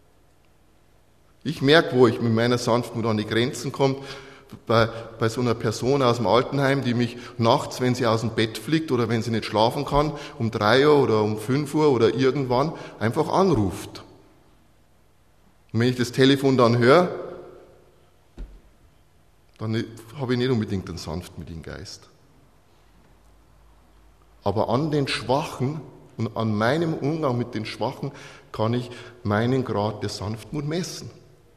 Ich merke, wo ich mit meiner Sanftmut an die Grenzen komme, bei, bei so einer Person aus dem Altenheim, die mich nachts, wenn sie aus dem Bett fliegt oder wenn sie nicht schlafen kann, um drei Uhr oder um fünf Uhr oder irgendwann einfach anruft. Und wenn ich das Telefon dann höre, dann habe ich nicht unbedingt einen sanftmütigen Geist. Aber an den Schwachen und an meinem Umgang mit den Schwachen kann ich meinen Grad der Sanftmut messen.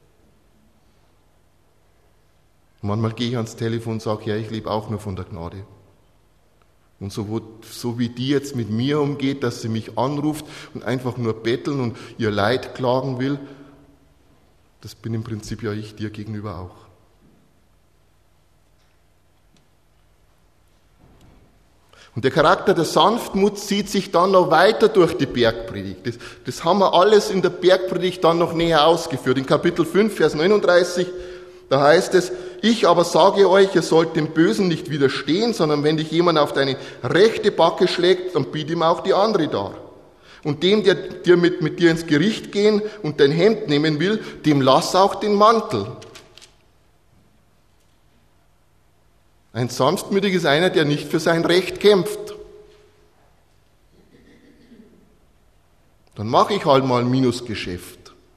Manchmal gehe ich ans Telefon und sage, ja, ich lebe auch nur von der Gnade. Und so, wo, so wie die jetzt mit mir umgeht, dass sie mich anruft und einfach nur betteln und ihr Leid klagen will, das bin im Prinzip ja ich dir gegenüber auch. Und der Charakter der Sanftmut zieht sich dann noch weiter durch die Bergpredigt. Das, das haben wir alles in der Bergpredigt dann noch näher ausgeführt. In Kapitel fünf, Vers neununddreißig, da heißt es, ich aber sage euch, ihr sollt dem Bösen nicht widerstehen, sondern wenn dich jemand auf deine rechte Backe schlägt, dann biet ihm auch die andere dar. Und dem, der dir mit, mit dir ins Gericht gehen und dein Hemd nehmen will, dem lass auch den Mantel. Ein Sanftmütiger ist einer, der nicht für sein Recht kämpft. Dann mache ich halt mal ein Minusgeschäft.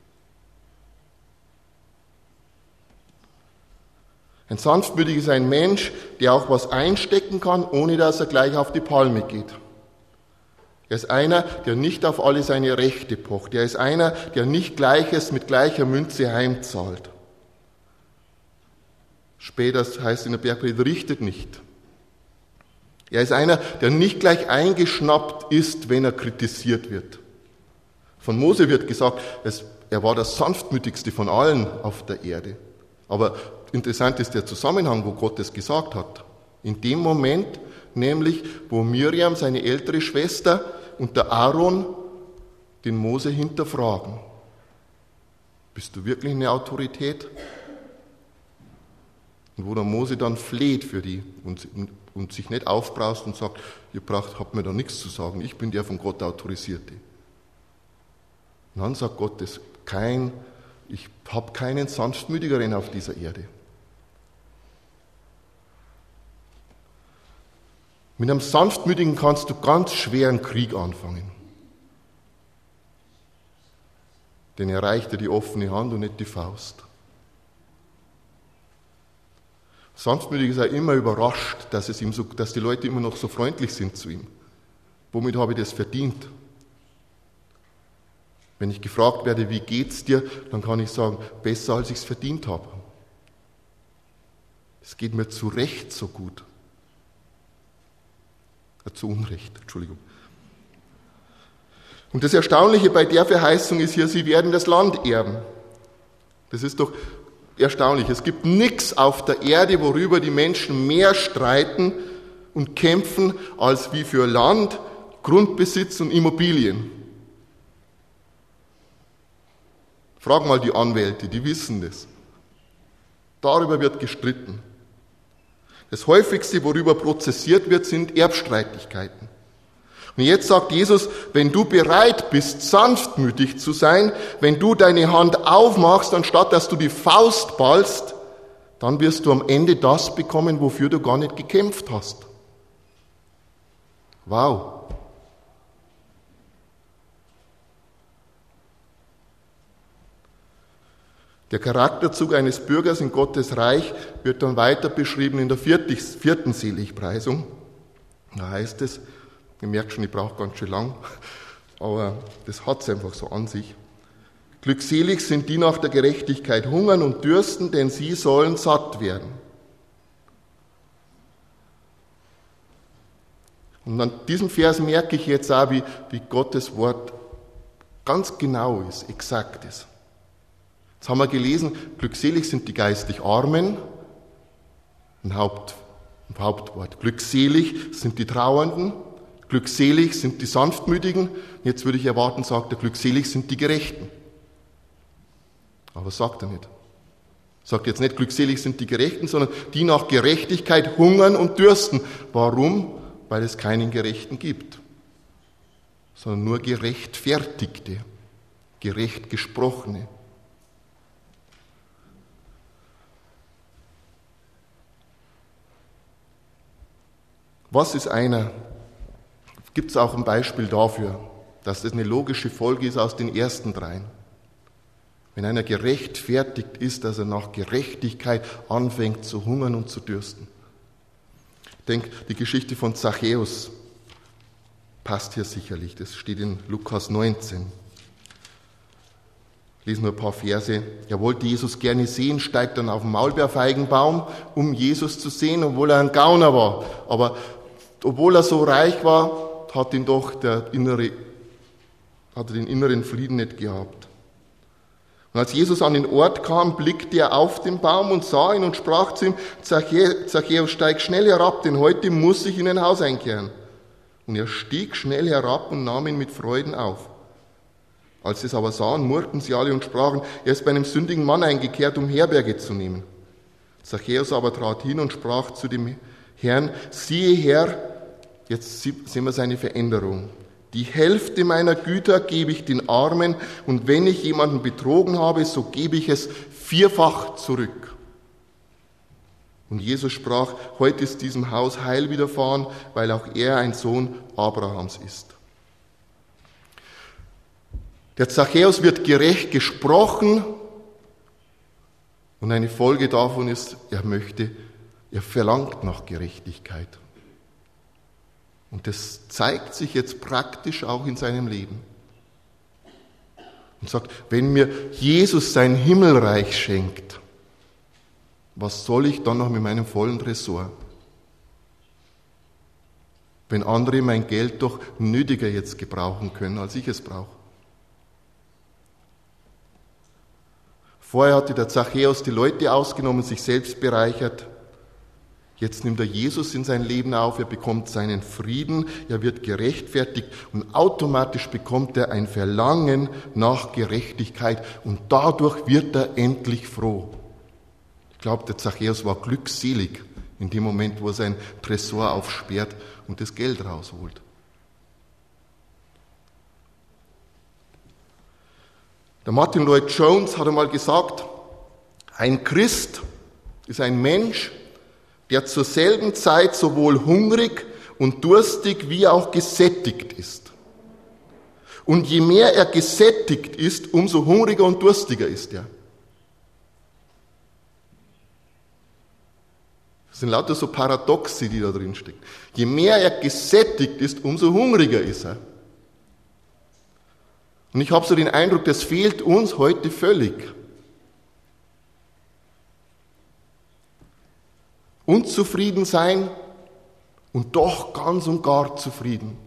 Ein Sanftmütiger ist ein Mensch, der auch was einstecken kann, ohne dass er gleich auf die Palme geht. Er ist einer, der nicht auf alle seine Rechte pocht. Er ist einer, der nicht Gleiches mit gleicher Münze heimzahlt. Später heißt es in der Bergpredigt, richtet nicht. Er ist einer, der nicht gleich eingeschnappt ist, wenn er kritisiert wird. Von Mose wird gesagt, es, er war der sanftmütigste von allen auf der Erde. Aber interessant ist der Zusammenhang, wo Gott es gesagt hat. In dem Moment, nämlich, wo Miriam, seine ältere Schwester, und der Aaron den Mose hinterfragen. Bist du wirklich eine Autorität? Und wo der Mose dann fleht für die und, und sich nicht aufbraust und sagt, ihr braucht, habt mir da nichts zu sagen, ich bin der von Gott Autorisierte. Und dann sagt Gott, das kein, ich habe keinen sanftmütigeren auf dieser Erde. Mit einem Sanftmütigen kannst du ganz schwer einen Krieg anfangen. Denn er reicht dir die offene Hand und nicht die Faust. Sanftmütig ist er immer überrascht, dass, es ihm so, dass die Leute immer noch so freundlich sind zu ihm. Womit habe ich das verdient? Wenn ich gefragt werde, wie geht's dir, dann kann ich sagen, besser als ich es verdient habe. Es geht mir zu Recht so gut. Ja, zu Unrecht, Entschuldigung. Und das Erstaunliche bei der Verheißung ist hier, sie werden das Land erben. Das ist doch erstaunlich. Es gibt nichts auf der Erde, worüber die Menschen mehr streiten und kämpfen, als wie für Land, Grundbesitz und Immobilien. Frag mal die Anwälte, die wissen das. Darüber wird gestritten. Das häufigste, worüber prozessiert wird, sind Erbstreitigkeiten. Und jetzt sagt Jesus, wenn du bereit bist, sanftmütig zu sein, wenn du deine Hand aufmachst, anstatt dass du die Faust ballst, dann wirst du am Ende das bekommen, wofür du gar nicht gekämpft hast. Wow. Der Charakterzug eines Bürgers in Gottes Reich wird dann weiter beschrieben in der vierten Seligpreisung. Da heißt es, ihr merkt schon, ich brauche ganz schön lang, aber das hat es einfach so an sich. Glückselig sind die nach der Gerechtigkeit hungern und dürsten, denn sie sollen satt werden. Und an diesem Vers merke ich jetzt auch, wie, wie Gottes Wort ganz genau ist, exakt ist. Jetzt haben wir gelesen, glückselig sind die geistlich Armen, ein, Haupt, ein Hauptwort. Glückselig sind die Trauernden, glückselig sind die Sanftmütigen. Jetzt würde ich erwarten, sagt er, glückselig sind die Gerechten. Aber sagt er nicht. Sagt jetzt nicht, glückselig sind die Gerechten, sondern die nach Gerechtigkeit hungern und dürsten. Warum? Weil es keinen Gerechten gibt, sondern nur Gerechtfertigte, gerecht Gesprochene. Was ist einer? Gibt es auch ein Beispiel dafür, dass das eine logische Folge ist aus den ersten dreien. Wenn einer gerechtfertigt ist, dass er nach Gerechtigkeit anfängt zu hungern und zu dürsten. Ich denke, die Geschichte von Zachäus passt hier sicherlich. Das steht in Lukas neunzehn. Ich lese nur ein paar Verse. Er wollte Jesus gerne sehen, steigt dann auf den Maulbeerfeigenbaum, um Jesus zu sehen, obwohl er ein Gauner war. Aber obwohl er so reich war, hat ihn doch der innere, hat er den inneren Frieden nicht gehabt. Und als Jesus an den Ort kam, blickte er auf den Baum und sah ihn und sprach zu ihm, Zachäus, steig schnell herab, denn heute muss ich in ein Haus einkehren. Und er stieg schnell herab und nahm ihn mit Freuden auf. Als sie es aber sahen, murrten sie alle und sprachen, er ist bei einem sündigen Mann eingekehrt, um Herberge zu nehmen. Zachäus aber trat hin und sprach zu dem Herrn, siehe Herr, jetzt sehen wir seine Veränderung. Die Hälfte meiner Güter gebe ich den Armen und wenn ich jemanden betrogen habe, so gebe ich es vierfach zurück. Und Jesus sprach, heute ist diesem Haus Heil widerfahren, weil auch er ein Sohn Abrahams ist. Der Zachäus wird gerecht gesprochen und eine Folge davon ist, er möchte, er verlangt nach Gerechtigkeit. Und das zeigt sich jetzt praktisch auch in seinem Leben. Und sagt, wenn mir Jesus sein Himmelreich schenkt, was soll ich dann noch mit meinem vollen Tresor? Wenn andere mein Geld doch nötiger jetzt gebrauchen können, als ich es brauche. Vorher hatte der Zachäus die Leute ausgenommen, sich selbst bereichert. Jetzt nimmt er Jesus in sein Leben auf, er bekommt seinen Frieden, er wird gerechtfertigt und automatisch bekommt er ein Verlangen nach Gerechtigkeit und dadurch wird er endlich froh. Ich glaube, der Zachäus war glückselig in dem Moment, wo er sein Tresor aufsperrt und das Geld rausholt. Der Martin Lloyd Jones hat einmal gesagt, ein Christ ist ein Mensch, der zur selben Zeit sowohl hungrig und durstig wie auch gesättigt ist. Und je mehr er gesättigt ist, umso hungriger und durstiger ist er. Das sind lauter so Paradoxe, die da drin stecken. Je mehr er gesättigt ist, umso hungriger ist er. Und ich habe so den Eindruck, das fehlt uns heute völlig. Unzufrieden sein und doch ganz und gar zufrieden.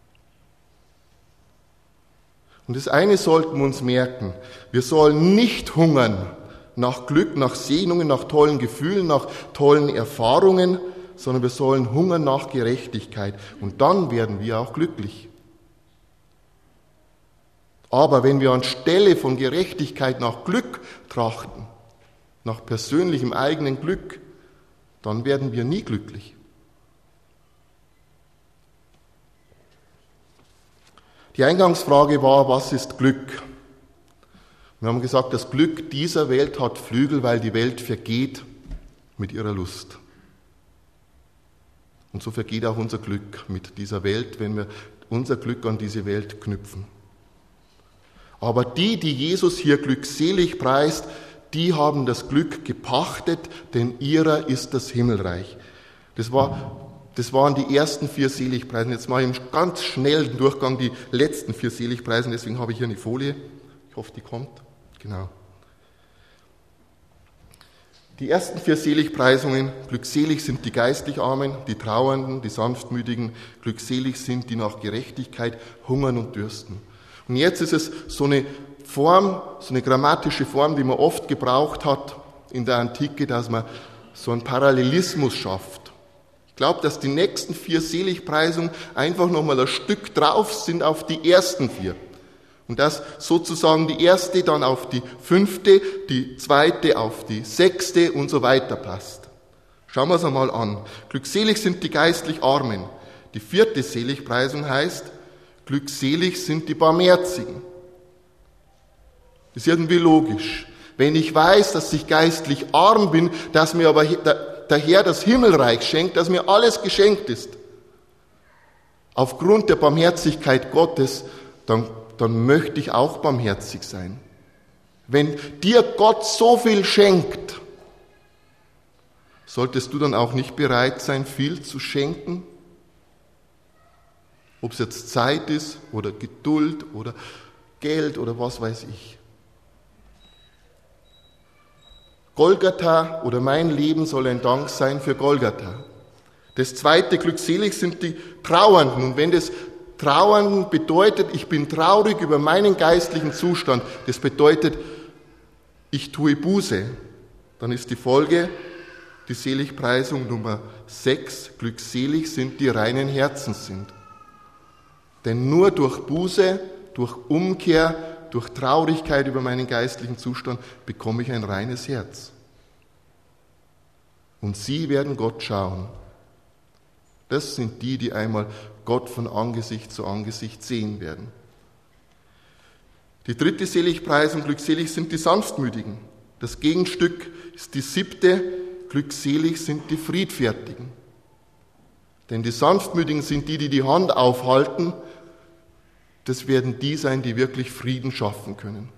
Und das eine sollten wir uns merken, wir sollen nicht hungern nach Glück, nach Segnungen, nach tollen Gefühlen, nach tollen Erfahrungen, sondern wir sollen hungern nach Gerechtigkeit und dann werden wir auch glücklich. Aber wenn wir anstelle von Gerechtigkeit nach Glück trachten, nach persönlichem eigenen Glück, dann werden wir nie glücklich. Die Eingangsfrage war, was ist Glück? Wir haben gesagt, das Glück dieser Welt hat Flügel, weil die Welt vergeht mit ihrer Lust. Und so vergeht auch unser Glück mit dieser Welt, wenn wir unser Glück an diese Welt knüpfen. Aber die, die Jesus hier glückselig preist, die haben das Glück gepachtet, denn ihrer ist das Himmelreich. Das war, das waren die ersten vier Seligpreisen. Jetzt mache ich im ganz schnellen Durchgang die letzten vier Seligpreisen, deswegen habe ich hier eine Folie. Ich hoffe, die kommt. Genau. Die ersten vier Seligpreisungen: glückselig sind die geistlich Armen, die Trauernden, die Sanftmütigen, glückselig sind die nach Gerechtigkeit hungern und dürsten. Und jetzt ist es so eine Form, so eine grammatische Form, die man oft gebraucht hat in der Antike, dass man so einen Parallelismus schafft. Ich glaube, dass die nächsten vier Seligpreisungen einfach nochmal ein Stück drauf sind auf die ersten vier. Und dass sozusagen die erste dann auf die fünfte, die zweite auf die sechste und so weiter passt. Schauen wir es einmal an. Glückselig sind die geistlich Armen. Die vierte Seligpreisung heißt, glückselig sind die Barmherzigen. Das ist irgendwie logisch. Wenn ich weiß, dass ich geistlich arm bin, dass mir aber der Herr das Himmelreich schenkt, dass mir alles geschenkt ist, aufgrund der Barmherzigkeit Gottes, dann dann möchte ich auch barmherzig sein. Wenn dir Gott so viel schenkt, solltest du dann auch nicht bereit sein, viel zu schenken? Ob es jetzt Zeit ist oder Geduld oder Geld oder was weiß ich. Golgatha oder mein Leben soll ein Dank sein für Golgatha. Das zweite, glückselig sind die Trauernden. Und wenn das Trauern bedeutet, ich bin traurig über meinen geistlichen Zustand. Das bedeutet, ich tue Buße. Dann ist die Folge, die Seligpreisung Nummer sechs, glückselig sind die reinen Herzens sind. Denn nur durch Buße, durch Umkehr, durch Traurigkeit über meinen geistlichen Zustand bekomme ich ein reines Herz. Und sie werden Gott schauen. Das sind die, die einmal Gott von Angesicht zu Angesicht sehen werden. Die dritte Seligpreisung, glückselig sind die Sanftmütigen. Das Gegenstück ist die siebte, glückselig sind die Friedfertigen. Denn die Sanftmütigen sind die, die die Hand aufhalten. Das werden die sein, die wirklich Frieden schaffen können.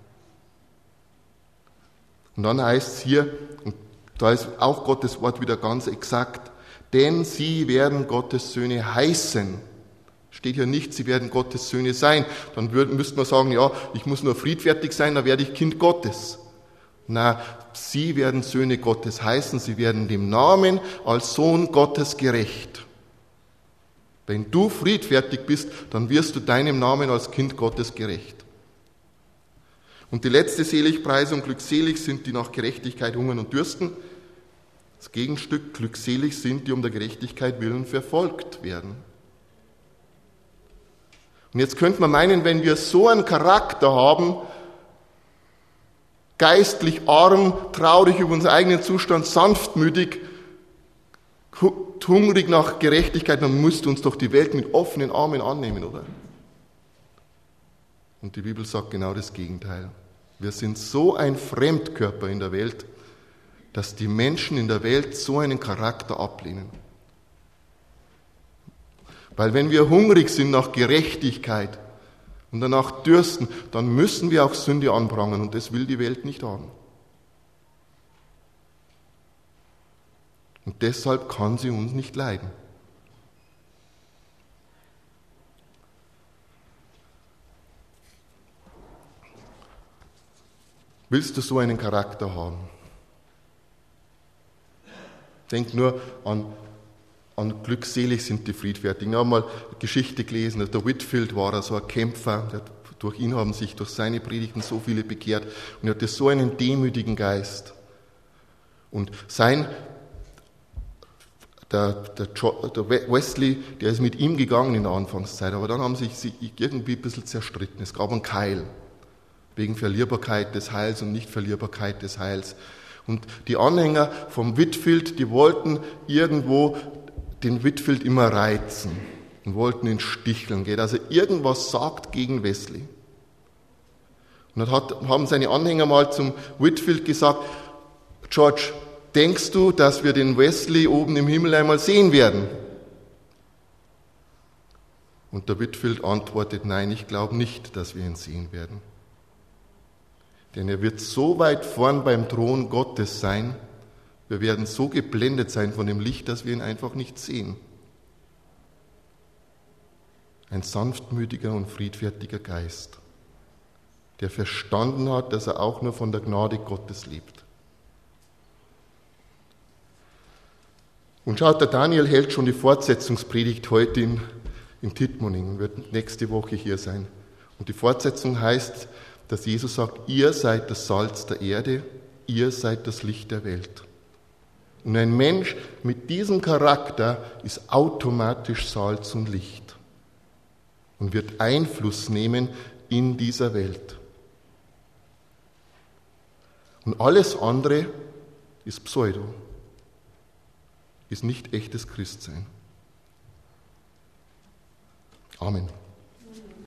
Und dann heißt es hier, und da ist auch Gottes Wort wieder ganz exakt, denn sie werden Gottes Söhne heißen. Steht hier nicht, sie werden Gottes Söhne sein. Dann würd, müsste man sagen, ja, ich muss nur friedfertig sein, dann werde ich Kind Gottes. Na, sie werden Söhne Gottes heißen, sie werden dem Namen als Sohn Gottes gerecht. Wenn du friedfertig bist, dann wirst du deinem Namen als Kind Gottes gerecht. Und die letzte Seligpreisung, glückselig sind die nach Gerechtigkeit hungern und dürsten. Das Gegenstück, glückselig sind die um der Gerechtigkeit willen verfolgt werden. Und jetzt könnte man meinen, wenn wir so einen Charakter haben, geistlich arm, traurig über unseren eigenen Zustand, sanftmütig, hungrig nach Gerechtigkeit, dann müsste uns doch die Welt mit offenen Armen annehmen, oder? Und die Bibel sagt genau das Gegenteil. Wir sind so ein Fremdkörper in der Welt, dass die Menschen in der Welt so einen Charakter ablehnen. Weil wenn wir hungrig sind nach Gerechtigkeit und danach dürsten, dann müssen wir auch Sünde anprangern und das will die Welt nicht haben. Und deshalb kann sie uns nicht leiden. Willst du so einen Charakter haben? Denk nur an, an glückselig sind die Friedfertigen. Ich habe mal eine Geschichte gelesen, der Whitefield war so ein Kämpfer, der, durch ihn haben sich durch seine Predigten so viele bekehrt und er hatte so einen demütigen Geist. Und sein, der, der, der Wesley, der ist mit ihm gegangen in der Anfangszeit, aber dann haben sich sie irgendwie ein bisschen zerstritten. Es gab einen Keil wegen Verlierbarkeit des Heils und Nichtverlierbarkeit des Heils. Und die Anhänger vom Whitefield, die wollten irgendwo den Whitefield immer reizen und wollten ihn sticheln, dass er irgendwas sagt gegen Wesley. Und dann hat, haben seine Anhänger mal zum Whitefield gesagt, George, denkst du, dass wir den Wesley oben im Himmel einmal sehen werden? Und der Whitefield antwortet, nein, ich glaube nicht, dass wir ihn sehen werden. Denn er wird so weit vorn beim Thron Gottes sein, wir werden so geblendet sein von dem Licht, dass wir ihn einfach nicht sehen. Ein sanftmütiger und friedfertiger Geist, der verstanden hat, dass er auch nur von der Gnade Gottes lebt. Und schaut, der Daniel hält schon die Fortsetzungspredigt heute in, in Tittmoning, wird nächste Woche hier sein. Und die Fortsetzung heißt, dass Jesus sagt, ihr seid das Salz der Erde, ihr seid das Licht der Welt. Und ein Mensch mit diesem Charakter ist automatisch Salz und Licht und wird Einfluss nehmen in dieser Welt. Und alles andere ist Pseudo, ist nicht echtes Christsein. Amen.